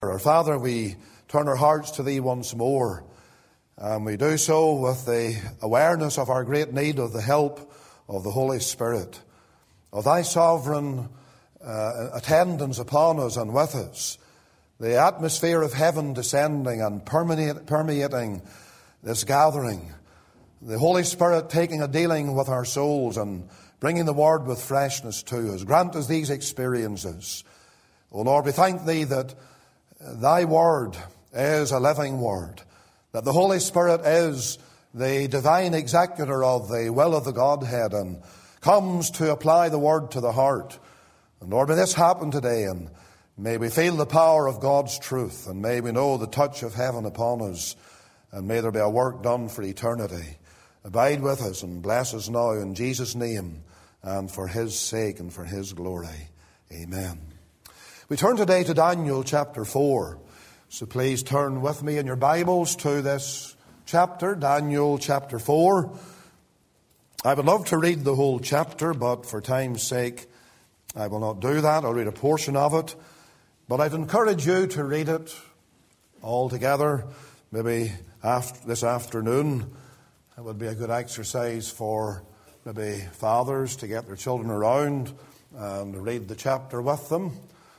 Our Father, we turn our hearts to Thee once more, and we do so with the awareness of our great need of the help of the Holy Spirit, of Thy sovereign attendance upon us and with us, the atmosphere of heaven descending and permeating this gathering, the Holy Spirit taking a dealing with our souls and bringing the Word with freshness to us. Grant us these experiences. O Lord, we thank Thee that Thy Word is a living Word, that the Holy Spirit is the divine executor of the will of the Godhead and comes to apply the Word to the heart. And Lord, may this happen today, and may we feel the power of God's truth, and may we know the touch of heaven upon us, and may there be a work done for eternity. Abide with us and bless us now in Jesus' name, and for His sake and for His glory. Amen. We turn today to Daniel chapter 4. So please turn with me in your Bibles to this chapter, Daniel chapter 4. I would love to read the whole chapter, but for time's sake, I will not do that. I'll read a portion of it. But I'd encourage you to read it all together, maybe this afternoon. It would be a good exercise for maybe fathers to get their children around and read the chapter with them.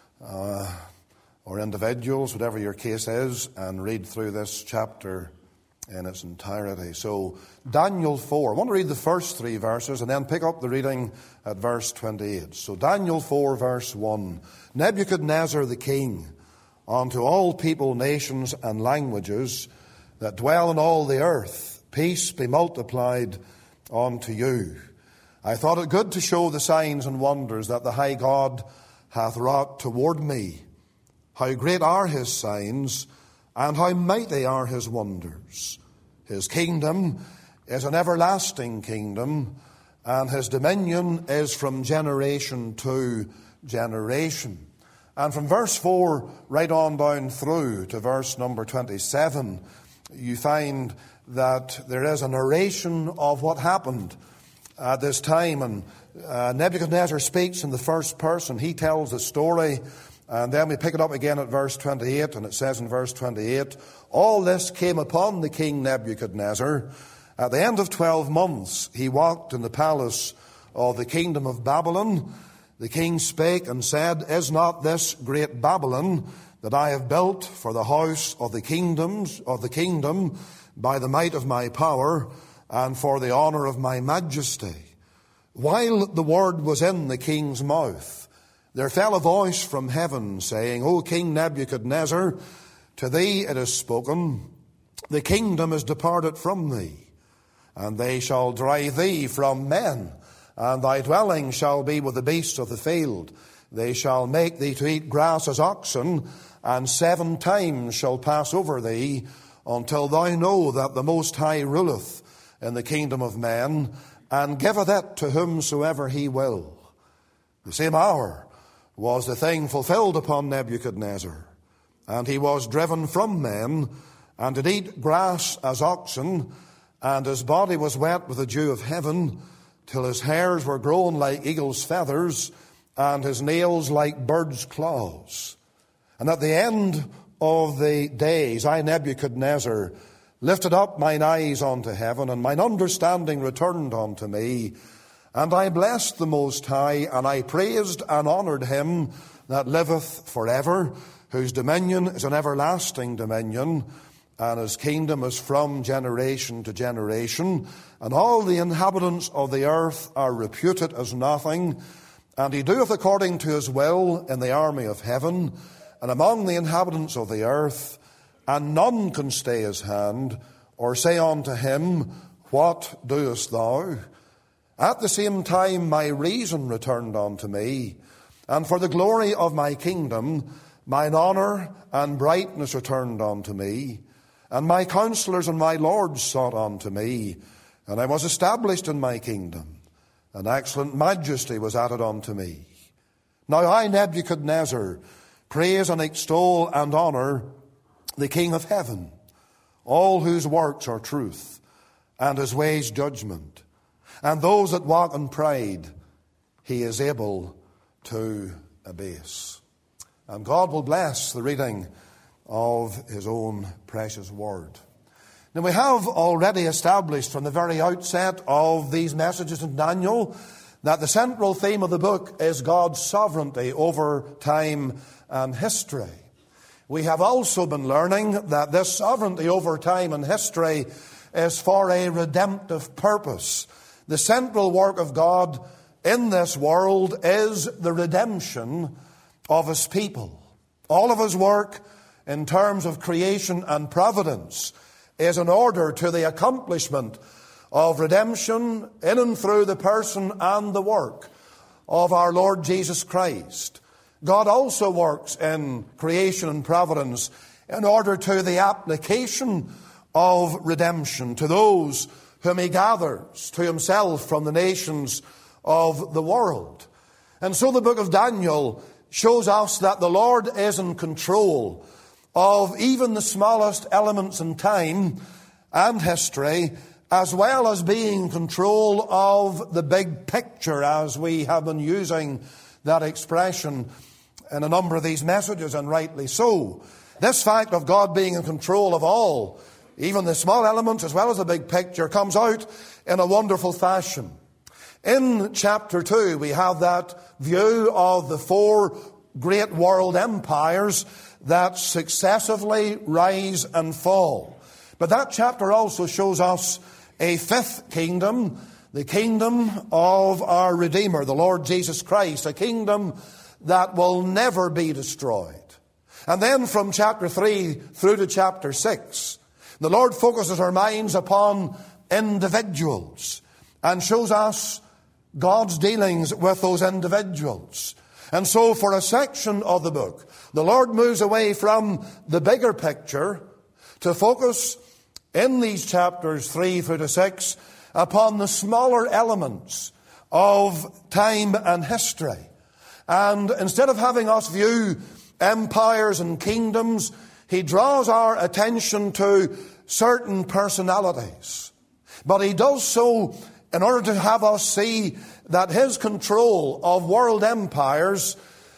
Or individuals, whatever your case is, and read through this chapter in its entirety. So, Daniel 4. I want to read the first 3 verses and then pick up the reading at verse 28. So, Daniel 4, verse 1. Nebuchadnezzar the king, unto all people, nations, and languages that dwell in all the earth, peace be multiplied unto you. I thought it good to show the signs and wonders that the high God hath wrought toward me. How great are His signs, and how mighty are His wonders. His kingdom is an everlasting kingdom, and His dominion is from generation to generation. And from verse 4 right on down through to verse number 27, you find that there is a narration of what happened at this time. And Nebuchadnezzar speaks in the first person. He tells the story. And then we pick it up again at verse 28. And it says in verse 28, all this came upon the king Nebuchadnezzar. At the end of 12 months, he walked in the palace of the kingdom of Babylon. The king spake and said, is not this great Babylon that I have built for the house of the kingdom by the might of my power and for the honor of my majesty? While the word was in the king's mouth, there fell a voice from heaven, saying, O King Nebuchadnezzar, to thee it is spoken, the kingdom is departed from thee, and they shall drive thee from men, and thy dwelling shall be with the beasts of the field. They shall make thee to eat grass as oxen, and 7 times shall pass over thee, until thou know that the Most High ruleth in the kingdom of men, and giveth it to whomsoever he will. The same hour was the thing fulfilled upon Nebuchadnezzar, and he was driven from men, and did eat grass as oxen, and his body was wet with the dew of heaven, till his hairs were grown like eagle's feathers, and his nails like birds' claws. And at the end of the days, I, Nebuchadnezzar, lifted up mine eyes unto heaven, and mine understanding returned unto me. And I blessed the Most High, and I praised and honoured Him that liveth forever, whose dominion is an everlasting dominion, and His kingdom is from generation to generation. And all the inhabitants of the earth are reputed as nothing. And He doeth according to His will in the army of heaven, and among the inhabitants of the earth, and none can stay His hand, or say unto Him, what doest thou? At the same time my reason returned unto me, and for the glory of my kingdom mine honour and brightness returned unto me, and my counsellors and my lords sought unto me, and I was established in my kingdom, and excellent majesty was added unto me. Now I, Nebuchadnezzar, praise and extol and honour the King of heaven, all whose works are truth, and His ways judgment. And those that walk in pride, He is able to abase. And God will bless the reading of his own precious word. Now, we have already established from the very outset of these messages in Daniel that the central theme of the book is God's sovereignty over time and history. We have also been learning that this sovereignty over time and history is for a redemptive purpose. The central work of God in this world is the redemption of his people. All of his work in terms of creation and providence is in order to the accomplishment of redemption in and through the person and the work of our Lord Jesus Christ. God also works in creation and providence in order to the application of redemption to those whom he gathers to himself from the nations of the world. And so the book of Daniel shows us that the Lord is in control of even the smallest elements in time and history, as well as being in control of the big picture, as we have been using that expression in a number of these messages, and rightly so. This fact of God being in control of all, even the small elements as well as the big picture, comes out in a wonderful fashion. In chapter 2, we have that view of the four great world empires that successively rise and fall. But that chapter also shows us a fifth kingdom, the kingdom of our Redeemer, the Lord Jesus Christ, a kingdom that will never be destroyed. And then from chapter 3 through to chapter 6, the Lord focuses our minds upon individuals and shows us God's dealings with those individuals. And so for a section of the book, the Lord moves away from the bigger picture to focus in these chapters 3 through to 6 upon the smaller elements of time and history. And instead of having us view empires and kingdoms, he draws our attention to certain personalities. But he does so in order to have us see that his control of world empires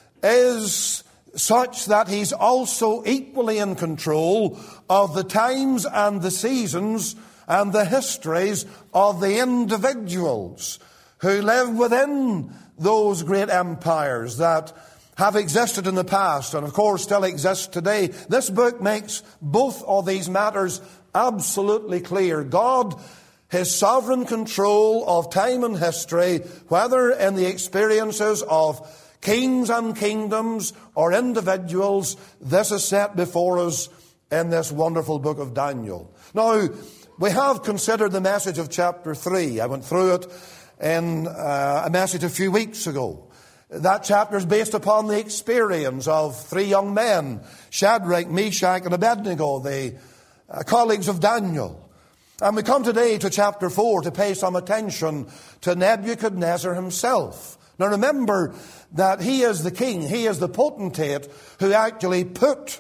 is such that he's also equally in control of the times and the seasons and the histories of the individuals who live within those great empires that have existed in the past and of course still exist today. This book makes both of these matters absolutely clear. God, his sovereign control of time and history, whether in the experiences of kings and kingdoms or individuals, this is set before us in this wonderful book of Daniel. Now, we have considered the message of chapter 3. I went through it in a message a few weeks ago. That chapter is based upon the experience of three young men, Shadrach, Meshach, and Abednego, the colleagues of Daniel. And we come today to chapter 4 to pay some attention to Nebuchadnezzar himself. Now remember that he is the king, he is the potentate who actually put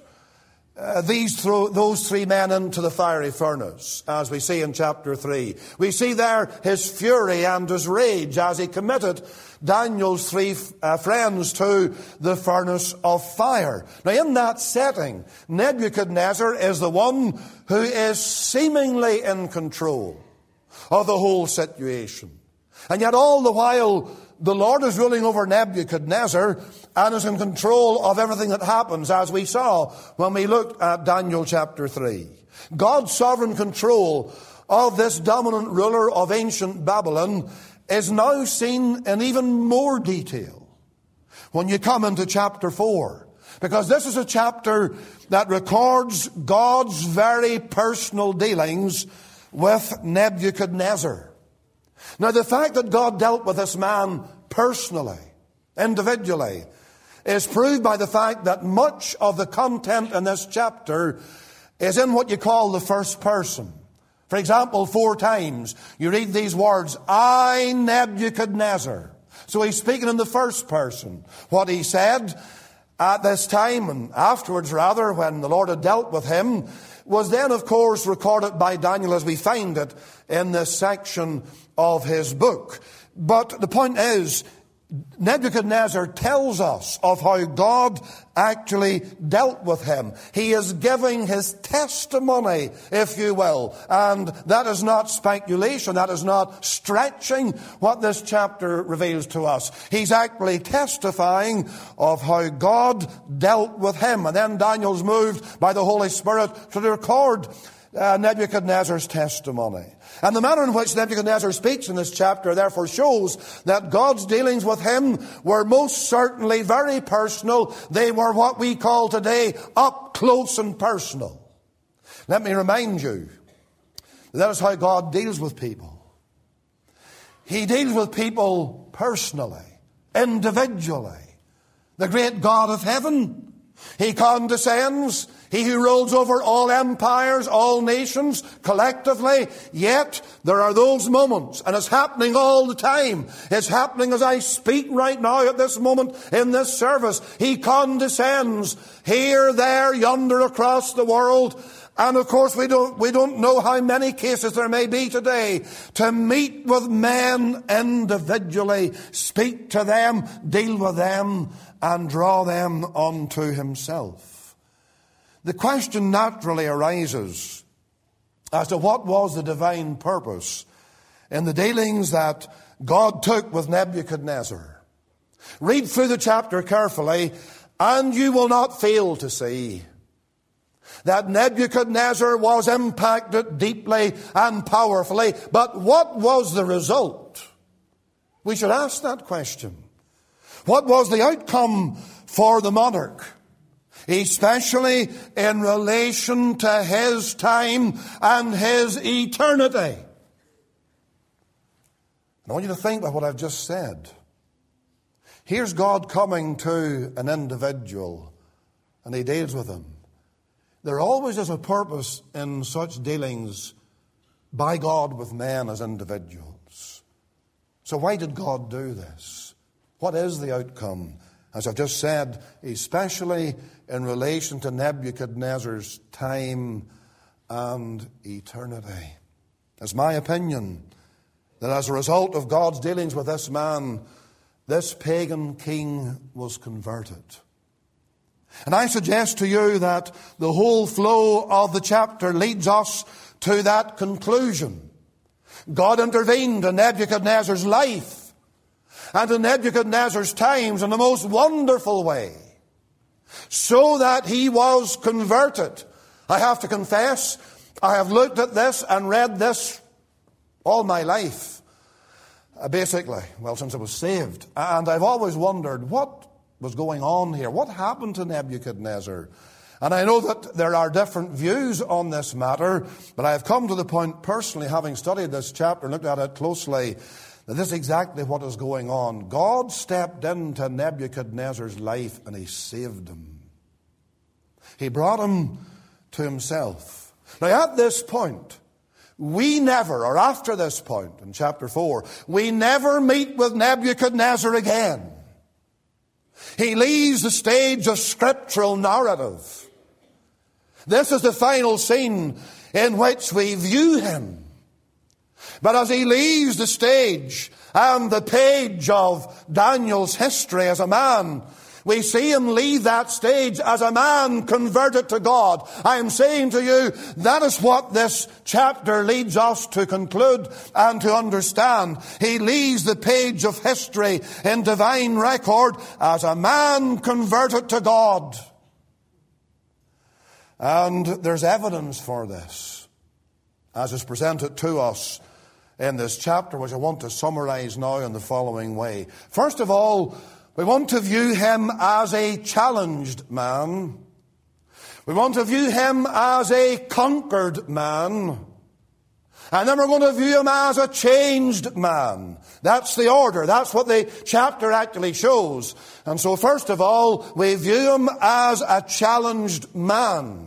those three men into the fiery furnace, as we see in chapter 3. We see there his fury and his rage as he committed Daniel's three friends to the furnace of fire. Now in that setting, Nebuchadnezzar is the one who is seemingly in control of the whole situation. And yet all the while, the Lord is ruling over Nebuchadnezzar and is in control of everything that happens, as we saw when we looked at Daniel chapter 3. God's sovereign control of this dominant ruler of ancient Babylon is now seen in even more detail when you come into chapter 4. Because this is a chapter that records God's very personal dealings with Nebuchadnezzar. Now, the fact that God dealt with this man personally, individually, is proved by the fact that much of the content in this chapter is in what you call the first person. For example, 4 times you read these words, I, Nebuchadnezzar. So he's speaking in the first person. What he said at this time, and afterwards rather, when the Lord had dealt with him, was then, of course, recorded by Daniel as we find it in this section of his book. But the point is, Nebuchadnezzar tells us of how God actually dealt with him. He is giving his testimony, if you will. And that is not speculation. That is not stretching what this chapter reveals to us. He's actually testifying of how God dealt with him. And then Daniel's moved by the Holy Spirit to record Nebuchadnezzar's testimony. And the manner in which Nebuchadnezzar speaks in this chapter therefore shows that God's dealings with him were most certainly very personal. They were what we call today up close and personal. Let me remind you, that is how God deals with people. He deals with people personally, individually. The great God of heaven, He condescends. He who rules over all empires, all nations, collectively. Yet there are those moments, and it's happening all the time. It's happening as I speak right now at this moment in this service. He condescends here, there, yonder, across the world. And of course we don't know how many cases there may be today, to meet with men individually, speak to them, deal with them, and draw them unto Himself. The question naturally arises as to what was the divine purpose in the dealings that God took with Nebuchadnezzar. Read through the chapter carefully, and you will not fail to see that Nebuchadnezzar was impacted deeply and powerfully. But what was the result? We should ask that question. What was the outcome for the monarch? Especially in relation to his time and his eternity. I want you to think about what I've just said. Here's God coming to an individual, and He deals with him. There always is a purpose in such dealings by God with men as individuals. So why did God do this? What is the outcome? As I've just said, especially in relation to Nebuchadnezzar's time and eternity. It's my opinion that as a result of God's dealings with this man, this pagan king was converted. And I suggest to you that the whole flow of the chapter leads us to that conclusion. God intervened in Nebuchadnezzar's life and in Nebuchadnezzar's times in the most wonderful way, so that he was converted. I have to confess, I have looked at this and read this all my life, basically, since I was saved. And I've always wondered what was going on here. What happened to Nebuchadnezzar? And I know that there are different views on this matter, but I have come to the point personally, having studied this chapter and looked at it closely, that this is exactly what is going on. God stepped into Nebuchadnezzar's life and He saved him. He brought him to Himself. Now at this point, we never, or after this point in chapter 4, we never meet with Nebuchadnezzar again. He leaves the stage of scriptural narrative. This is the final scene in which we view him. But as he leaves the stage and the page of Daniel's history as a man, we see him leave that stage as a man converted to God. I am saying to you, that is what this chapter leads us to conclude and to understand. He leaves the page of history in divine record as a man converted to God. And there's evidence for this, as is presented to us in this chapter, which I want to summarize now in the following way. First of all, we want to view him as a challenged man. We want to view him as a conquered man. And then we're going to view him as a changed man. That's the order. That's what the chapter actually shows. And so first of all, we view him as a challenged man.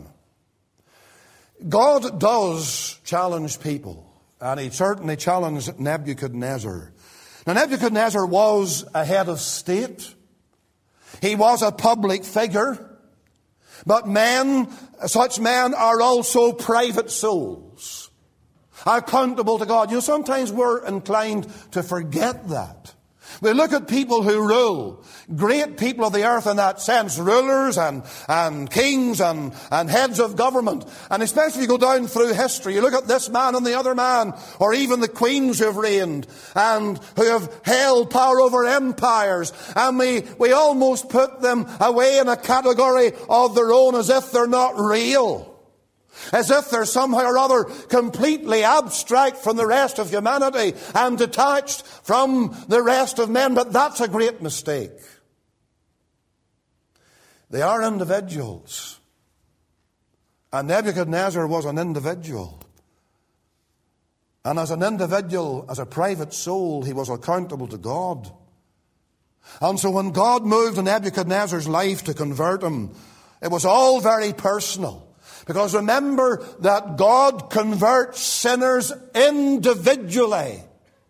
God does challenge people. And He certainly challenged Nebuchadnezzar. Now, Nebuchadnezzar was a head of state. He was a public figure. But such men are also private souls, accountable to God. Sometimes we're inclined to forget that. We look at people who rule, great people of the earth in that sense, rulers and kings and heads of government. And especially if you go down through history, you look at this man and the other man, or even the queens who have reigned and who have held power over empires. And we almost put them away in a category of their own as if they're not real. As if they're somehow or other completely abstract from the rest of humanity and detached from the rest of men. But that's a great mistake. They are individuals. And Nebuchadnezzar was an individual. And as an individual, as a private soul, he was accountable to God. And so when God moved in Nebuchadnezzar's life to convert him, it was all very personal. Because remember that God converts sinners individually,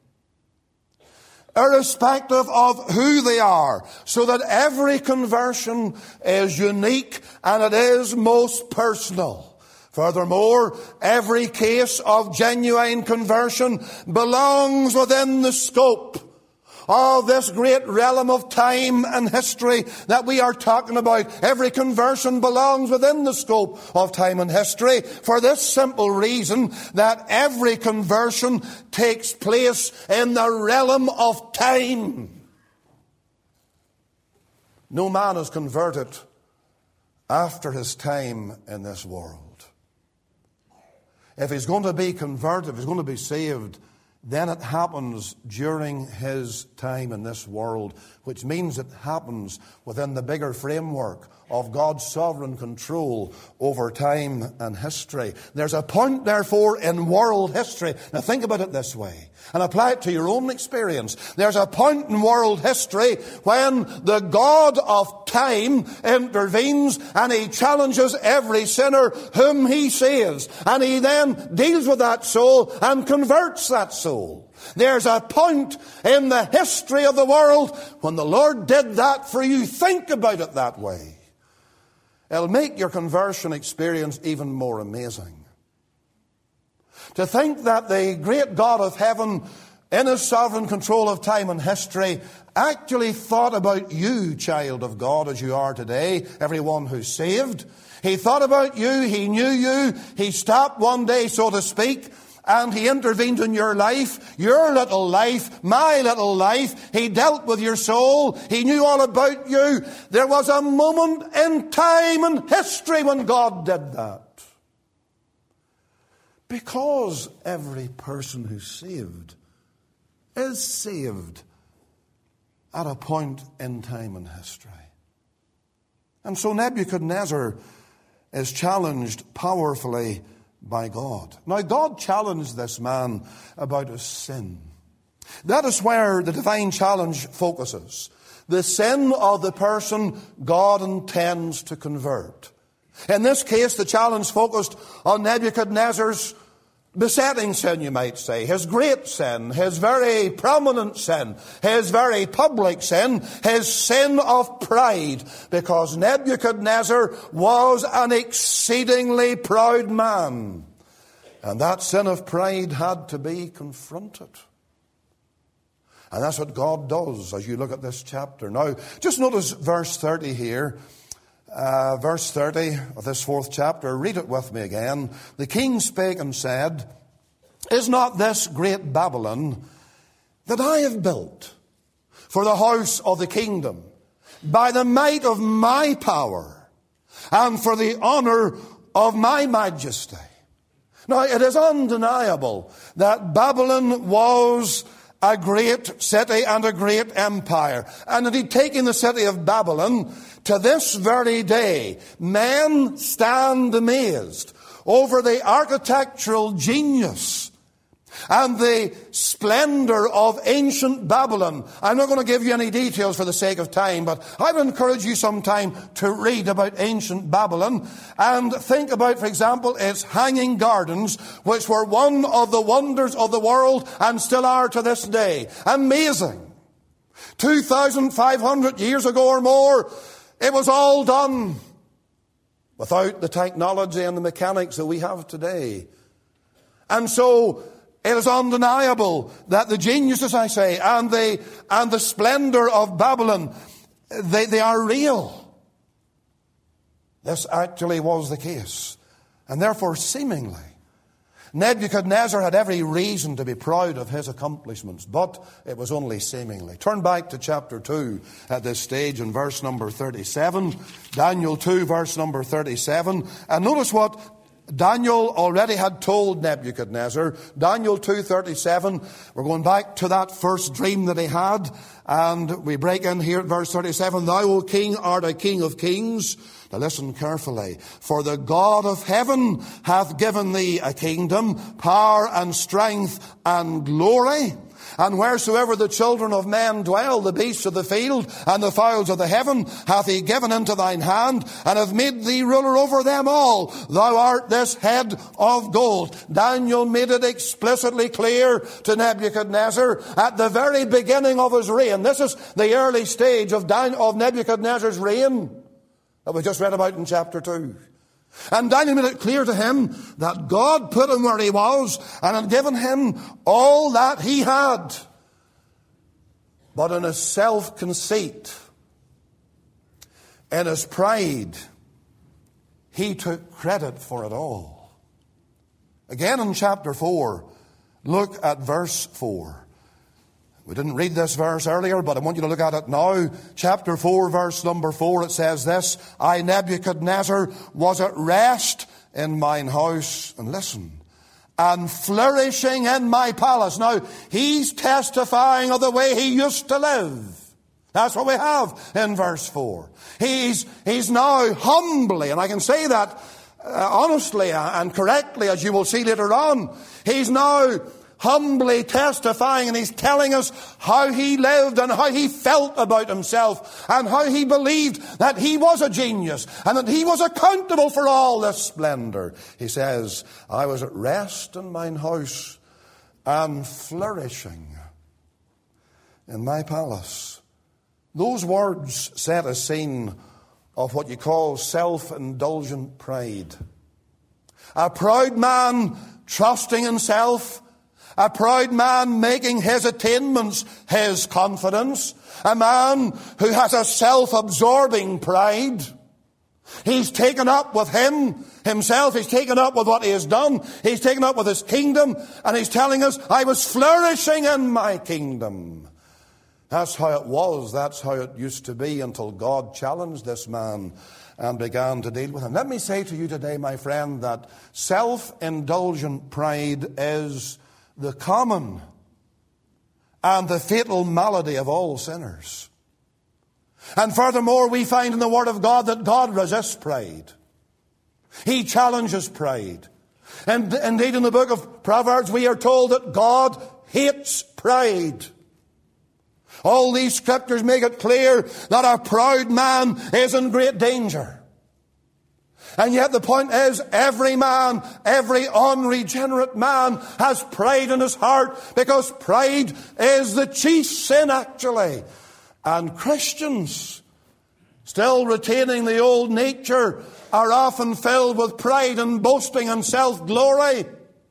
irrespective of who they are, so that every conversion is unique and it is most personal. Furthermore, every case of genuine conversion belongs within the scope of this great realm of time and history that we are talking about. Every conversion belongs within the scope of time and history for this simple reason that every conversion takes place in the realm of time. No man is converted after his time in this world. If he's going to be converted, if he's going to be saved, then it happens during his time in this world, which means it happens within the bigger framework of God's sovereign control over time and history. There's a point, therefore, in world history. Now think about it this way, and apply it to your own experience. There's a point in world history when the God of time intervenes and he challenges every sinner whom he saves. And he then deals with that soul and converts that soul. There's a point in the history of the world when the Lord did that for you. Think about it that way. It'll make your conversion experience even more amazing. To think that the great God of heaven, in his sovereign control of time and history, actually thought about you, child of God, as you are today, everyone who's saved. He thought about you, he knew you, he stopped one day, so to speak, and he intervened in your life, my little life. He dealt with your soul. He knew all about you. There was a moment in time and history when God did that. Because every person who's saved is saved at a point in time and history. And so Nebuchadnezzar is challenged powerfully by God. Now, God challenged this man about his sin. That is where the divine challenge focuses. The sin of the person God intends to convert. In this case, the challenge focused on Nebuchadnezzar's besetting sin, you might say, his great sin, his very prominent sin, his very public sin, his sin of pride, because Nebuchadnezzar was an exceedingly proud man. And that sin of pride had to be confronted. And that's what God does as you look at this chapter. Now, just notice verse 30 here. Verse 30 of this 4th chapter. Read it with me again. The king spake and said, "Is not this great Babylon that I have built for the house of the kingdom by the might of my power and for the honor of my majesty?" Now, it is undeniable that Babylon was a great city and a great empire. And indeed, taking the city of Babylon, to this very day, men stand amazed over the architectural genius and the splendor of ancient Babylon. I'm not going to give you any details for the sake of time, but I would encourage you sometime to read about ancient Babylon and think about, for example, its hanging gardens, which were one of the wonders of the world and still are to this day. Amazing. 2,500 years ago or more, it was all done without the technology and the mechanics that we have today. And so It is undeniable that the genius, as I say, and the splendor of Babylon, they are real. This actually was the case. And therefore, seemingly, Nebuchadnezzar had every reason to be proud of his accomplishments, but it was only seemingly. Turn back to chapter 2 at this stage in verse number 37. Daniel 2, verse number 37. And notice what Daniel already had told Nebuchadnezzar. Daniel 2:37. We're going back to that first dream that he had. And we break in here at verse 37. Thou, O king, art a king of kings. Now listen carefully. For the God of heaven hath given thee a kingdom, power and strength and glory. And wheresoever the children of men dwell, the beasts of the field and the fowls of the heaven hath he given into thine hand, and hath made thee ruler over them all. Thou art this head of gold. Daniel made it explicitly clear to Nebuchadnezzar at the very beginning of his reign. This is the early stage of Nebuchadnezzar's reign that we just read about in chapter 2. And Daniel made it clear to him that God put him where he was and had given him all that he had. But in his self-conceit, in his pride, he took credit for it all. Again in chapter 4, look at verse 4. We didn't read this verse earlier, but I want you to look at it now. Chapter 4, verse number 4, it says this, I, Nebuchadnezzar, was at rest in mine house, and listen, and flourishing in my palace. Now, he's testifying of the way he used to live. That's what we have in verse 4. He's now humbly, and I can say that honestly and correctly, as you will see later on, he's now humbly testifying, and he's telling us how he lived and how he felt about himself and how he believed that he was a genius and that he was accountable for all this splendor. He says, I was at rest in mine house and flourishing in my palace. Those words set a scene of what you call self-indulgent pride. A proud man trusting in self. A proud man making his attainments his confidence. A man who has a self-absorbing pride. He's taken up with himself. He's taken up with what he has done. He's taken up with his kingdom. And he's telling us, I was flourishing in my kingdom. That's how it was. That's how it used to be until God challenged this man and began to deal with him. Let me say to you today, my friend, that self-indulgent pride is the common and the fatal malady of all sinners. And furthermore, we find in the Word of God that God resists pride. He challenges pride. And indeed in the book of Proverbs we are told that God hates pride. All these scriptures make it clear that a proud man is in great danger. And yet the point is, every man, every unregenerate man has pride in his heart, because pride is the chief sin actually. And Christians, still retaining the old nature, are often filled with pride and boasting and self-glory.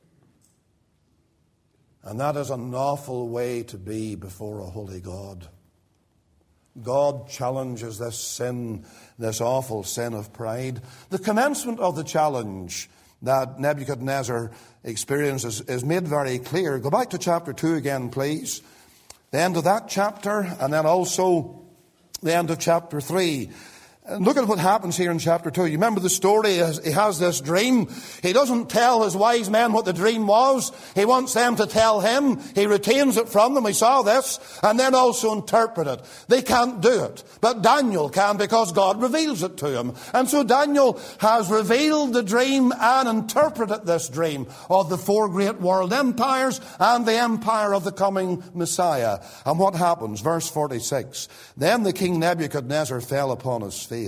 And that is an awful way to be before a holy God. God challenges this sin, this awful sin of pride. The commencement of the challenge that Nebuchadnezzar experiences is made very clear. Go back to chapter 2 again, please. The end of that chapter, and then also the end of chapter 3. And look at what happens here in chapter 2. You remember the story? He has this dream. He doesn't tell his wise men what the dream was. He wants them to tell him. He retains it from them. We saw this. And then also interpret it. They can't do it. But Daniel can, because God reveals it to him. And so Daniel has revealed the dream and interpreted this dream of the 4 great world empires and the empire of the coming Messiah. And what happens? Verse 46. Then the king Nebuchadnezzar fell upon his face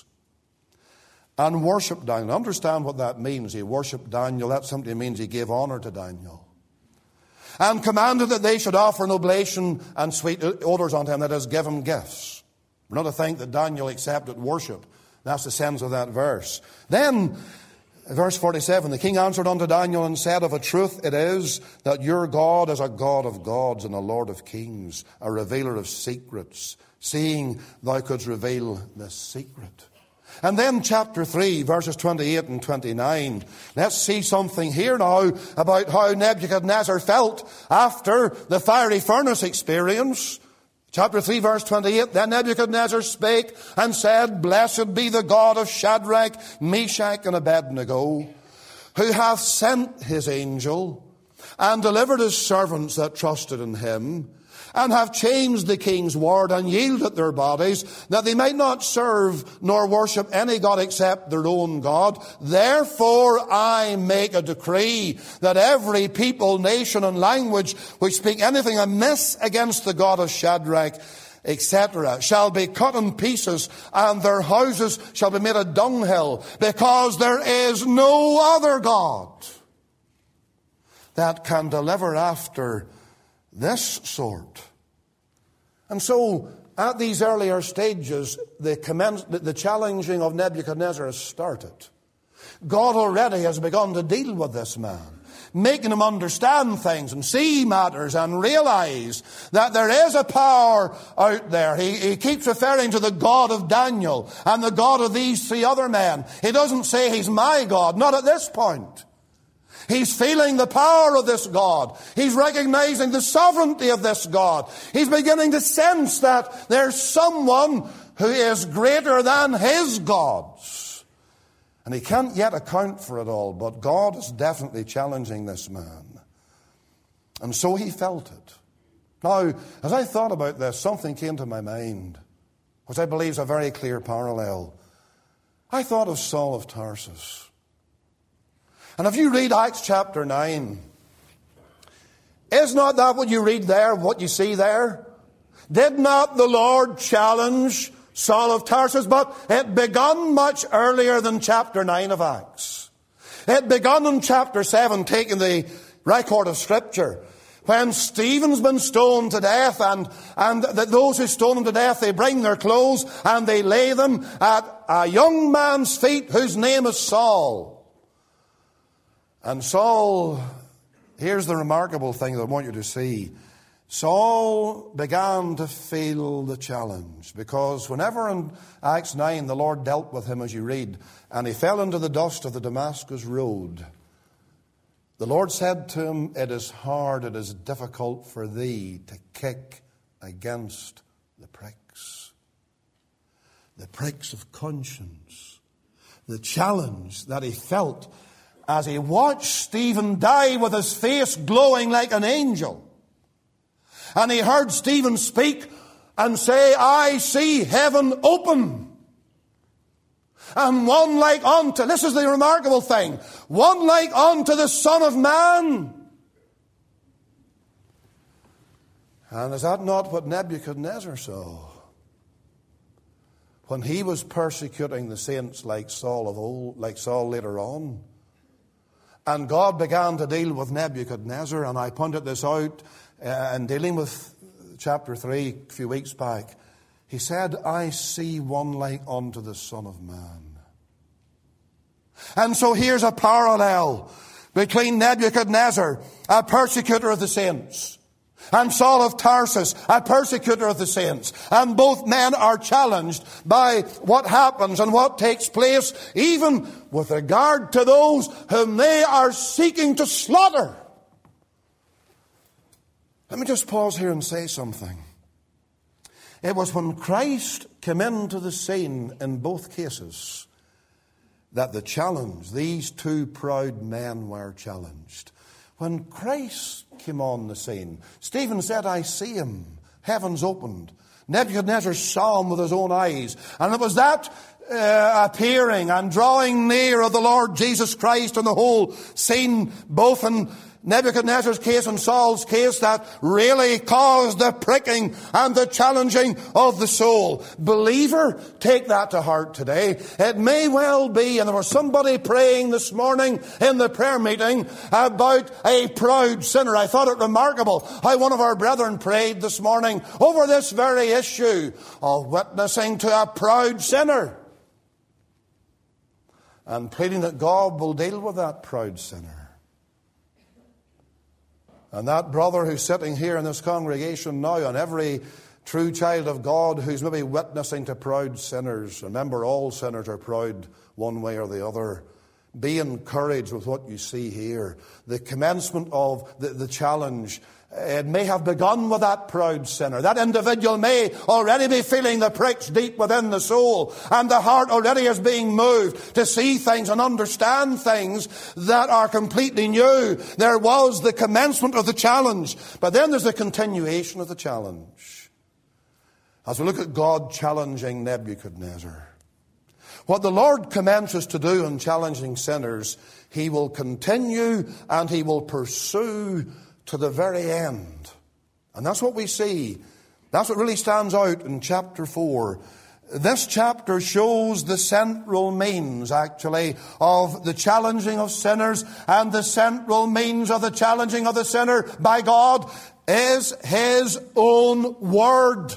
and worshipped Daniel. Understand what that means. He worshipped Daniel. That simply means he gave honor to Daniel. And commanded that they should offer an oblation and sweet odors unto him, that is, give him gifts. We're not to think that Daniel accepted worship. That's the sense of that verse. Then Verse 47, the king answered unto Daniel and said, of a truth it is that your God is a God of gods and a Lord of kings, a revealer of secrets, seeing thou couldst reveal this secret. And then chapter 3, verses 28 and 29. Let's see something here now about how Nebuchadnezzar felt after the fiery furnace experience. Chapter 3, verse 28, then Nebuchadnezzar spake and said, blessed be the God of Shadrach, Meshach, and Abednego, who hath sent his angel and delivered his servants that trusted in him, and have changed the king's word and yielded their bodies, that they might not serve nor worship any god except their own God. Therefore I make a decree that every people, nation, and language which speak anything amiss against the God of Shadrach, etc., shall be cut in pieces, and their houses shall be made a dunghill, because there is no other God that can deliver after this sort. And so, at these earlier stages, the challenging of Nebuchadnezzar has started. God already has begun to deal with this man, making him understand things and see matters and realize that there is a power out there. He keeps referring to the God of Daniel and the God of these three other men. He doesn't say he's my God, not at this point. He's feeling the power of this God. He's recognizing the sovereignty of this God. He's beginning to sense that there's someone who is greater than his gods. And he can't yet account for it all, but God is definitely challenging this man. And so he felt it. Now, as I thought about this, something came to my mind, which I believe is a very clear parallel. I thought of Saul of Tarsus. And if you read Acts chapter 9, is not that what you read there, what you see there? Did not the Lord challenge Saul of Tarsus? But it begun much earlier than chapter 9 of Acts. It begun in chapter 7, taking the record of Scripture, when Stephen's been stoned to death, and those who stone him to death, they bring their clothes and they lay them at a young man's feet whose name is Saul. And Saul, here's the remarkable thing that I want you to see. Saul began to feel the challenge, because whenever in Acts 9 the Lord dealt with him, as you read, and he fell into the dust of the Damascus road, the Lord said to him, it is hard, it is difficult for thee to kick against the pricks of conscience. The challenge that he felt as he watched Stephen die with his face glowing like an angel. And he heard Stephen speak and say, I see heaven open. And one like unto, this is the remarkable thing, one like unto the Son of Man. And is that not what Nebuchadnezzar saw when he was persecuting the saints like Saul of old, like Saul later on? And God began to deal with Nebuchadnezzar, and I pointed this out in dealing with chapter 3 a few weeks back. He said, I see one like unto the Son of Man. And so here's a parallel between Nebuchadnezzar, a persecutor of the saints, and Saul of Tarsus, a persecutor of the saints. And both men are challenged by what happens and what takes place, even with regard to those whom they are seeking to slaughter. Let me just pause here and say something. It was when Christ came into the scene in both cases that the challenge, these two proud men were challenged. When Christ came on the scene, Stephen said, I see him. Heavens opened. Nebuchadnezzar saw him with his own eyes. And it was that appearing and drawing near of the Lord Jesus Christ and the whole scene, both in Nebuchadnezzar's case and Saul's case, that really caused the pricking and the challenging of the soul. Believer, take that to heart today. It may well be, and there was somebody praying this morning in the prayer meeting about a proud sinner. I thought it remarkable how one of our brethren prayed this morning over this very issue of witnessing to a proud sinner. and pleading that God will deal with that proud sinner. And that brother who's sitting here in this congregation now, and every true child of God who's maybe witnessing to proud sinners, remember, all sinners are proud one way or the other. Be encouraged with what you see here. The commencement of the challenge, it may have begun with that proud sinner. That individual may already be feeling the pricks deep within the soul, and the heart already is being moved to see things and understand things that are completely new. There was the commencement of the challenge, but then there's the continuation of the challenge. As we look at God challenging Nebuchadnezzar, what the Lord commences to do in challenging sinners, He will continue and He will pursue to the very end. And that's what we see. That's what really stands out in chapter 4. This chapter shows the central means, actually, of the challenging of sinners, and the central means of the challenging of the sinner by God is His own word.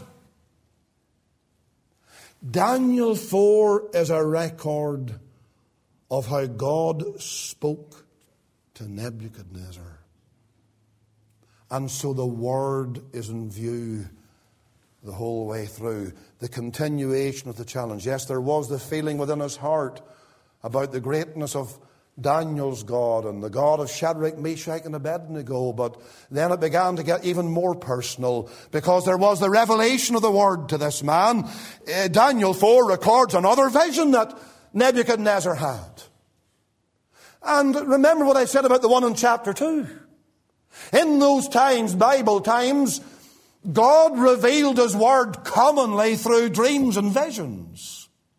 Daniel 4 is a record of how God spoke to Nebuchadnezzar. And so the word is in view the whole way through. The continuation of the challenge. Yes, there was the feeling within his heart about the greatness of Daniel's God and the God of Shadrach, Meshach, and Abednego. But then it began to get even more personal, because there was the revelation of the word to this man. Daniel 4 records another vision that Nebuchadnezzar had. And remember what I said about the one in chapter 2. In those times, Bible times, God revealed His word commonly through dreams and visions.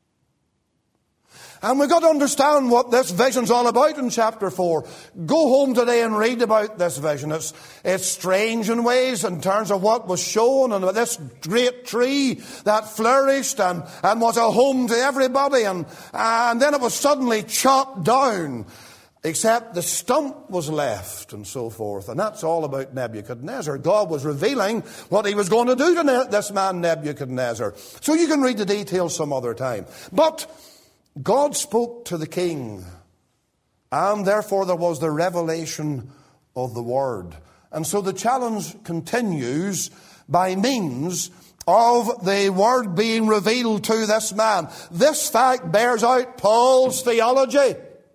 And we've got to understand what this vision's all about in chapter 4. Go home today and read about this vision. It's strange in ways in terms of what was shown, and this great tree that flourished and was a home to everybody, and then it was suddenly chopped down, except the stump was left and so forth. And that's all about Nebuchadnezzar. God was revealing what He was going to do to this man Nebuchadnezzar. So you can read the details some other time. But God spoke to the king, and therefore there was the revelation of the word. And so the challenge continues by means of the word being revealed to this man. This fact bears out Paul's theology.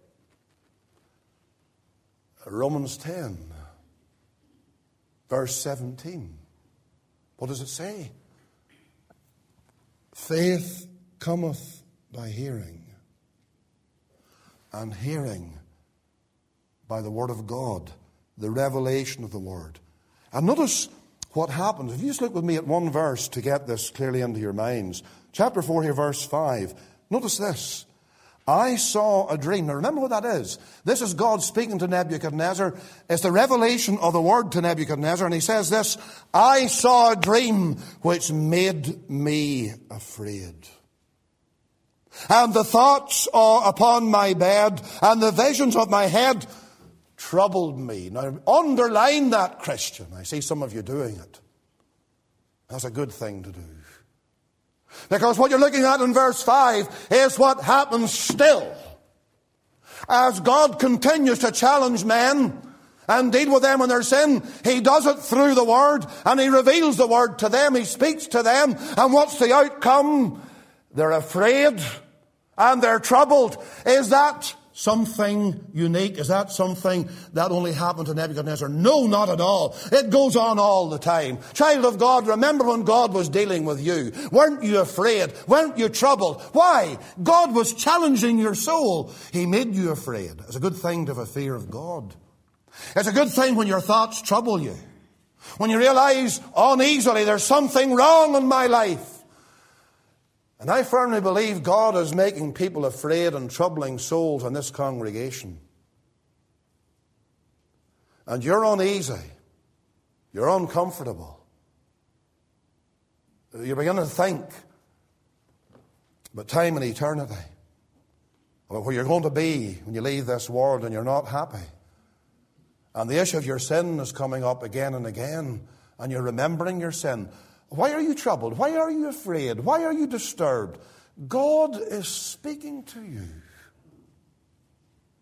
Romans 10, verse 17. What does it say? Faith cometh by hearing, and hearing by the word of God, the revelation of the word. And notice what happens. If you just look with me at one verse to get this clearly into your minds. Chapter 4 here, verse 5. Notice this. I saw a dream. Now remember what that is. This is God speaking to Nebuchadnezzar. It's the revelation of the word to Nebuchadnezzar. And he says this, I saw a dream which made me afraid. And the thoughts upon my bed and the visions of my head troubled me. Now underline that, Christian. I see some of you doing it. That's a good thing to do. Because what you're looking at in verse 5 is what happens still. As God continues to challenge men and deal with them in their sin, He does it through the Word, and He reveals the Word to them. He speaks to them, and what's the outcome? They're afraid and they're troubled. Is that something unique? Is that something that only happened to Nebuchadnezzar? No, not at all. It goes on all the time. Child of God, remember when God was dealing with you. Weren't you afraid? Weren't you troubled? Why? God was challenging your soul. He made you afraid. It's a good thing to have a fear of God. It's a good thing when your thoughts trouble you. When you realize uneasily there's something wrong in my life. And I firmly believe God is making people afraid and troubling souls in this congregation. And you're uneasy. You're uncomfortable. You're beginning to think about time and eternity. About where you're going to be when you leave this world, and you're not happy. And the issue of your sin is coming up again and again. And you're remembering your sin. Why are you troubled? Why are you afraid? Why are you disturbed? God is speaking to you.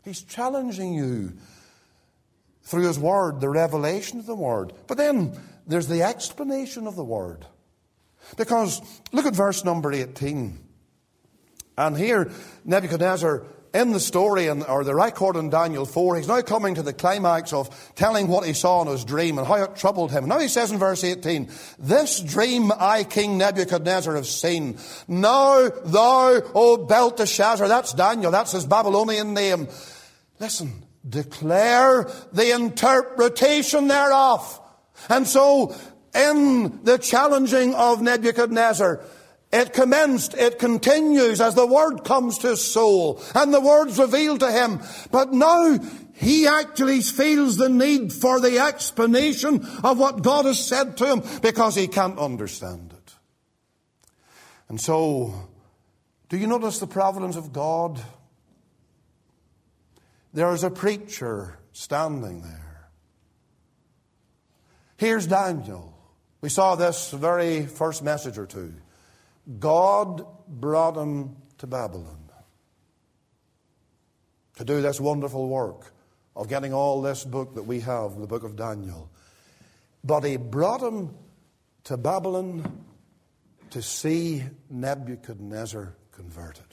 He's challenging you through His Word, the revelation of the Word. But then there's the explanation of the Word. Because look at verse number 18. And here Nebuchadnezzar, in the story, or the record in Daniel 4, he's now coming to the climax of telling what he saw in his dream and how it troubled him. Now he says in verse 18, "This dream I, King Nebuchadnezzar, have seen. Now thou, O Belteshazzar," that's Daniel, that's his Babylonian name. Listen, "declare the interpretation thereof." And so, in the challenging of Nebuchadnezzar, it commenced, it continues as the Word comes to his soul and the Word's revealed to him. But now he actually feels the need for the explanation of what God has said to him because he can't understand it. And so, do you notice the providence of God? There is a preacher standing there. Here's Daniel. We saw this very first message or two. God brought him to Babylon to do this wonderful work of getting all this book that we have, the book of Daniel. But He brought him to Babylon to see Nebuchadnezzar converted.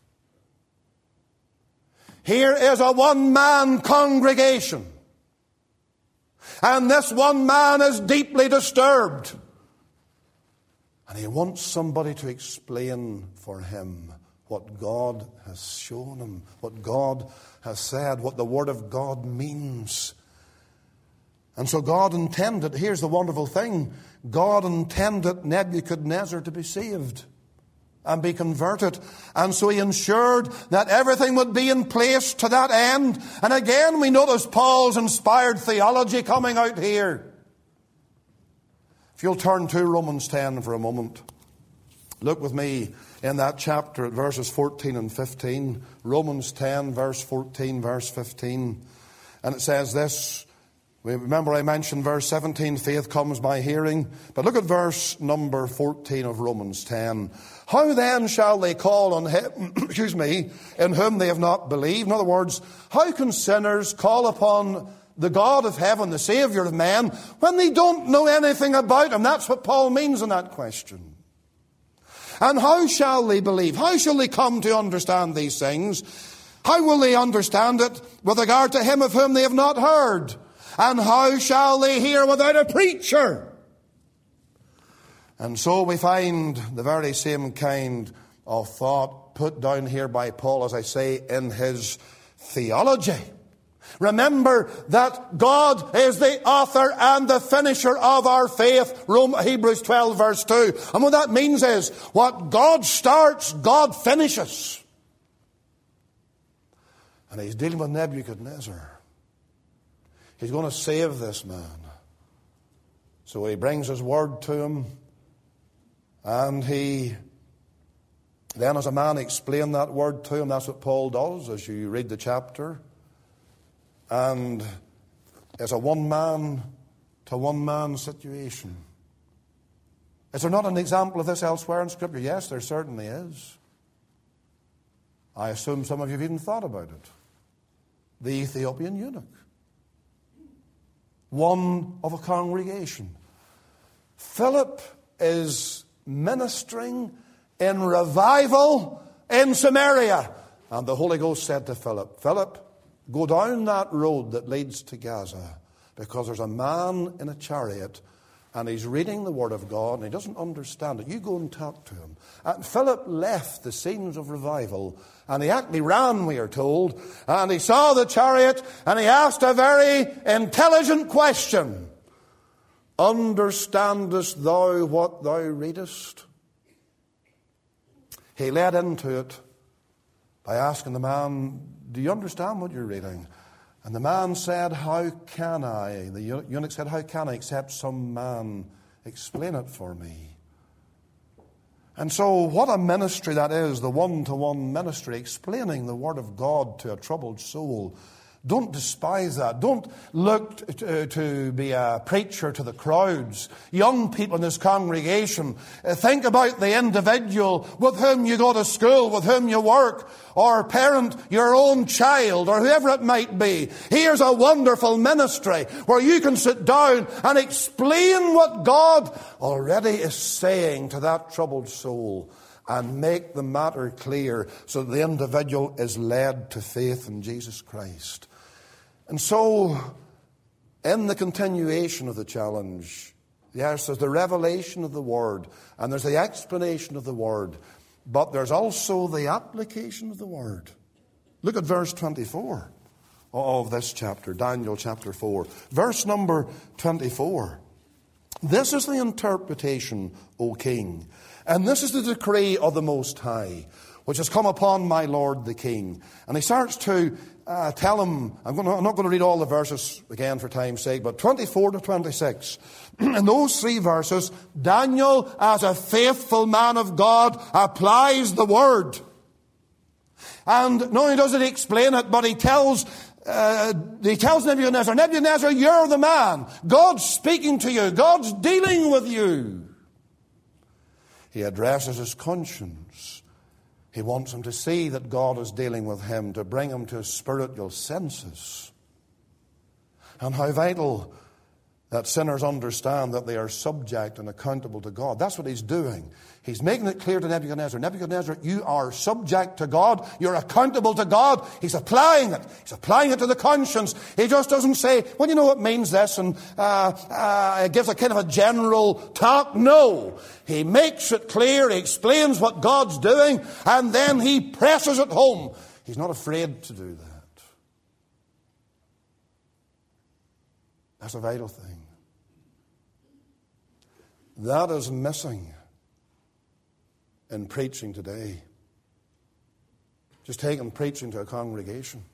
Here is a one-man congregation, and this one man is deeply disturbed. And he wants somebody to explain for him what God has shown him, what God has said, what the Word of God means. And so God intended, here's the wonderful thing, God intended Nebuchadnezzar to be saved and be converted. And so He ensured that everything would be in place to that end. And again we notice Paul's inspired theology coming out here. If you'll turn to Romans 10 for a moment. Look with me in that chapter at verses 14 and 15. Romans 10, verse 14, verse 15. And it says this. Remember I mentioned verse 17, faith comes by hearing. But look at verse number 14 of Romans 10. How then shall they call on him, in whom they have not believed? In other words, how can sinners call upon the God of heaven, the Savior of man, when they don't know anything about Him? That's what Paul means in that question. And how shall they believe? How shall they come to understand these things? How will they understand it with regard to Him of whom they have not heard? And how shall they hear without a preacher? And so we find the very same kind of thought put down here by Paul, as I say, in his theology. Remember that God is the author and the finisher of our faith. Hebrews 12 verse 2. And what that means is, what God starts, God finishes. And He's dealing with Nebuchadnezzar. He's going to save this man. So He brings His word to him. And He then, as a man, explained that word to him. That's what Paul does as you read the chapter. And it's a one-man to one-man situation. Is there not an example of this elsewhere in Scripture? Yes, there certainly is. I assume some of you have even thought about it. The Ethiopian eunuch. One of a congregation. Philip is ministering in revival in Samaria. And the Holy Ghost said to Philip, Philip, go down that road that leads to Gaza, because there's a man in a chariot and he's reading the Word of God and he doesn't understand it. You go and talk to him. And Philip left the scenes of revival and he actually ran, we are told, and he saw the chariot and he asked a very intelligent question. Understandest thou what thou readest? He led into it by asking the man, do you understand what you're reading? And the man said, how can I? The eunuch said, how can I, except some man explain it for me? And so what a ministry that is, the one-to-one ministry, explaining the Word of God to a troubled soul. Don't despise that. Don't look to be a preacher to the crowds. Young people in this congregation, think about the individual with whom you go to school, with whom you work, or parent your own child, or whoever it might be. Here's a wonderful ministry where you can sit down and explain what God already is saying to that troubled soul and make the matter clear so that the individual is led to faith in Jesus Christ. And so, in the continuation of the challenge, yes, there's the revelation of the Word, and there's the explanation of the Word, but there's also the application of the Word. Look at verse 24 of this chapter, Daniel chapter 4. Verse number 24. This is the interpretation, O King, and this is the decree of the Most High, which has come upon my Lord the King. And he starts to tell him, I'm not going to read all the verses again for time's sake, but 24 to 26. In those three verses, Daniel, as a faithful man of God, applies the Word. And not only does he explain it, but he tells Nebuchadnezzar, Nebuchadnezzar, you're the man. God's speaking to you. God's dealing with you. He addresses his conscience. He wants him to see that God is dealing with him, to bring him to his spiritual senses. And how vital that sinners understand that they are subject and accountable to God. That's what he's doing. He's making it clear to Nebuchadnezzar. Nebuchadnezzar, you are subject to God. You're accountable to God. He's applying it. He's applying it to the conscience. He just doesn't say, well, you know, it means this, and gives a kind of a general talk. No. He makes it clear. He explains what God's doing, and then he presses it home. He's not afraid to do that. That's a vital thing. That is missing in preaching today. Just taking preaching to a congregation.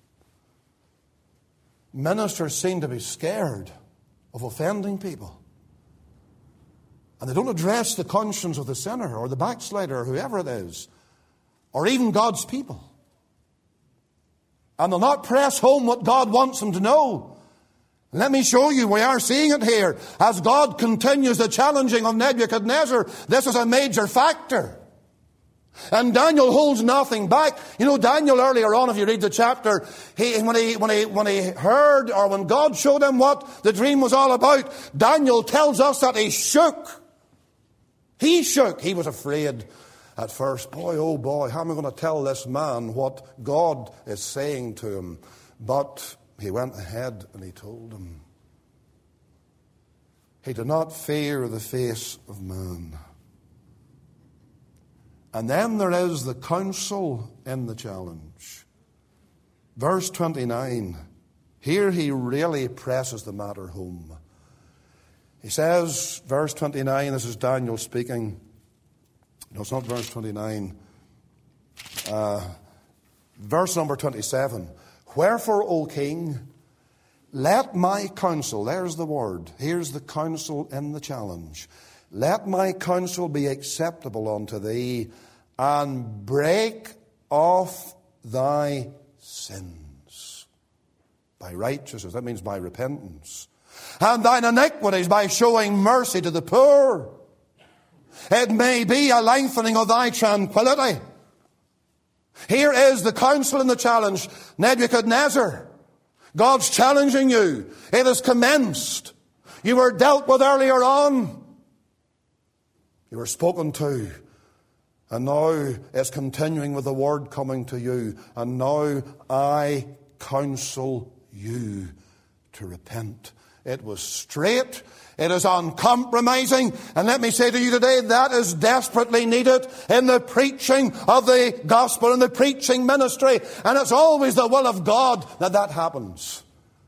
Ministers seem to be scared of offending people. And they don't address the conscience of the sinner or the backslider or whoever it is, or even God's people. And they'll not press home what God wants them to know. Let me show you, we are seeing it here. As God continues the challenging of Nebuchadnezzar, this is a major factor. And Daniel holds nothing back. You know, Daniel earlier on, if you read the chapter, when he heard, or when God showed him what the dream was all about, Daniel tells us that he shook. He shook. He was afraid at first. Boy, oh boy, how am I going to tell this man what God is saying to him? But he went ahead and he told him. He did not fear the face of man. And then there is the counsel in the challenge. Verse 29. Here he really presses the matter home. He says, verse 29, this is Daniel speaking. No, it's not verse 29. Verse number 27. Wherefore, O King, let my counsel, there's the word, here's the counsel in the challenge. Let my counsel be acceptable unto thee, and break off thy sins by righteousness. That means by repentance. And thine iniquities by showing mercy to the poor. It may be a lengthening of thy tranquility. Here is the counsel and the challenge. Nebuchadnezzar, God's challenging you. It has commenced. You were dealt with earlier on. You were spoken to. And now it's continuing with the word coming to you. And now I counsel you to repent. It was straight. It is uncompromising. And let me say to you today, that is desperately needed in the preaching of the gospel, in the preaching ministry. And it's always the will of God that that happens.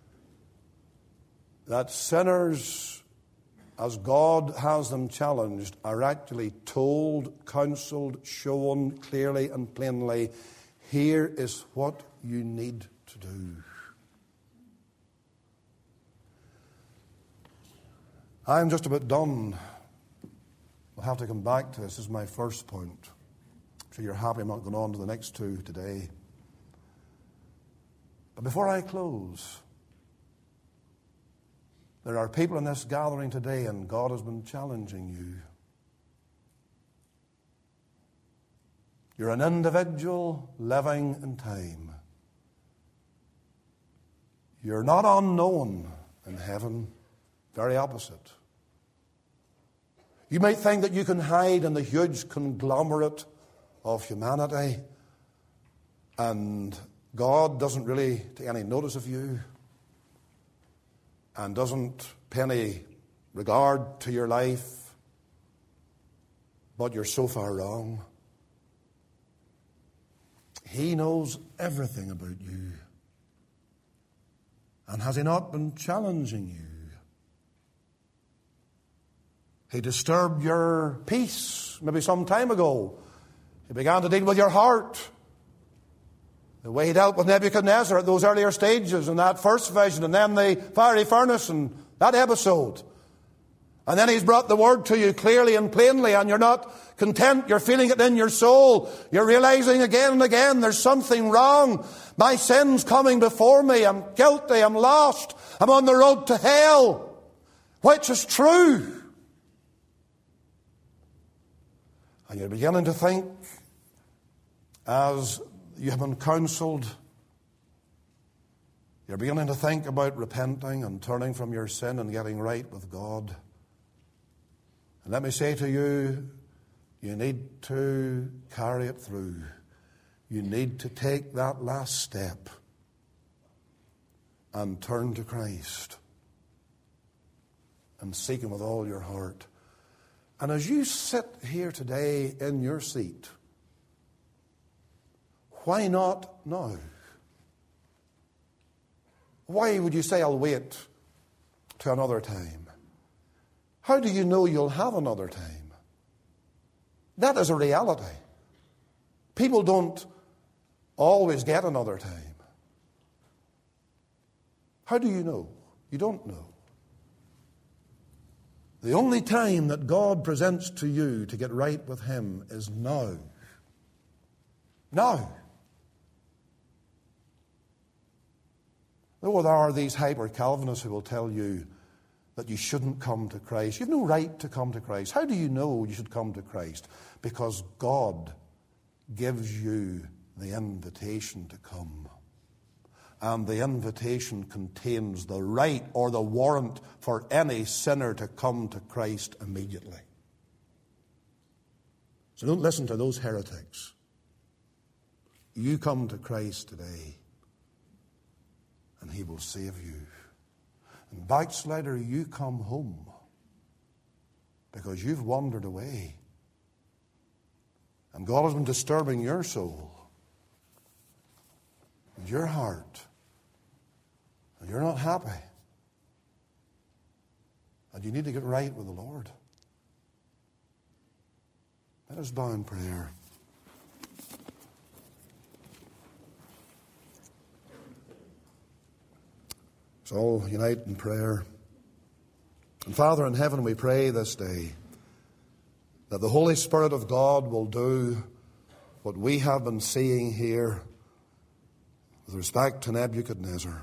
That sinners, as God has them challenged, are actually told, counseled, shown clearly and plainly, here is what you need to do. I'm just about done. I'll have to come back to this. This is my first point. I'm sure you're happy I'm not going on to the next two today. But before I close, there are people in this gathering today, and God has been challenging you. You're an individual living in time. You're not unknown in heaven. Very opposite. You might think that you can hide in the huge conglomerate of humanity, and God doesn't really take any notice of you and doesn't pay any regard to your life, but you're so far wrong. He knows everything about you. And has He not been challenging you? He disturbed your peace maybe some time ago. He began to deal with your heart. The way He dealt with Nebuchadnezzar at those earlier stages in that first vision, and then the fiery furnace and that episode. And then He's brought the word to you clearly and plainly, and you're not content. You're feeling it in your soul. You're realizing again and again there's something wrong. My sin's coming before me. I'm guilty. I'm lost. I'm on the road to hell. Which is true? And you're beginning to think, as you have been counseled, you're beginning to think about repenting and turning from your sin and getting right with God. And let me say to you, you need to carry it through. You need to take that last step and turn to Christ and seek Him with all your heart. And as you sit here today in your seat, why not now? Why would you say, I'll wait to another time? How do you know you'll have another time? That is a reality. People don't always get another time. How do you know? You don't know. The only time that God presents to you to get right with Him is now. Now. Though there are these hyper-Calvinists who will tell you that you shouldn't come to Christ. You have no right to come to Christ. How do you know you should come to Christ? Because God gives you the invitation to come. And the invitation contains the right or the warrant for any sinner to come to Christ immediately. So don't listen to those heretics. You come to Christ today, and He will save you. And backslider, you come home because you've wandered away. And God has been disturbing your soul and your heart. And you're not happy. And you need to get right with the Lord. Let us bow in prayer. Let's all unite in prayer. And Father in heaven, we pray this day that the Holy Spirit of God will do what we have been seeing here with respect to Nebuchadnezzar.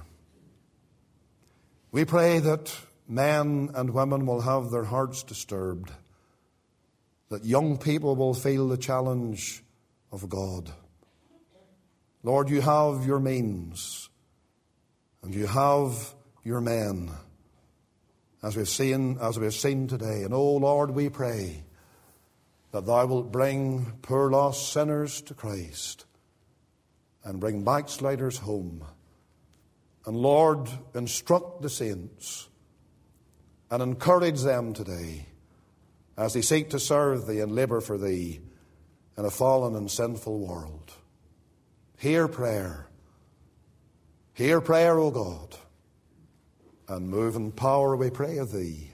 We pray that men and women will have their hearts disturbed, that young people will feel the challenge of God. Lord, you have your means, and you have your men, as we've seen today. And oh Lord, we pray that thou wilt bring poor lost sinners to Christ and bring backsliders home. And Lord, instruct the saints and encourage them today as they seek to serve Thee and labour for Thee in a fallen and sinful world. Hear prayer. Hear prayer, O God, and move in power, we pray of Thee.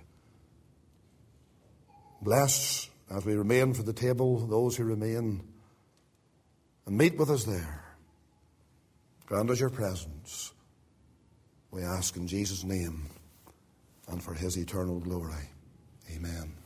Bless, as we remain for the table, those who remain, and meet with us there. Grant us your presence. We ask in Jesus' name and for His eternal glory. Amen.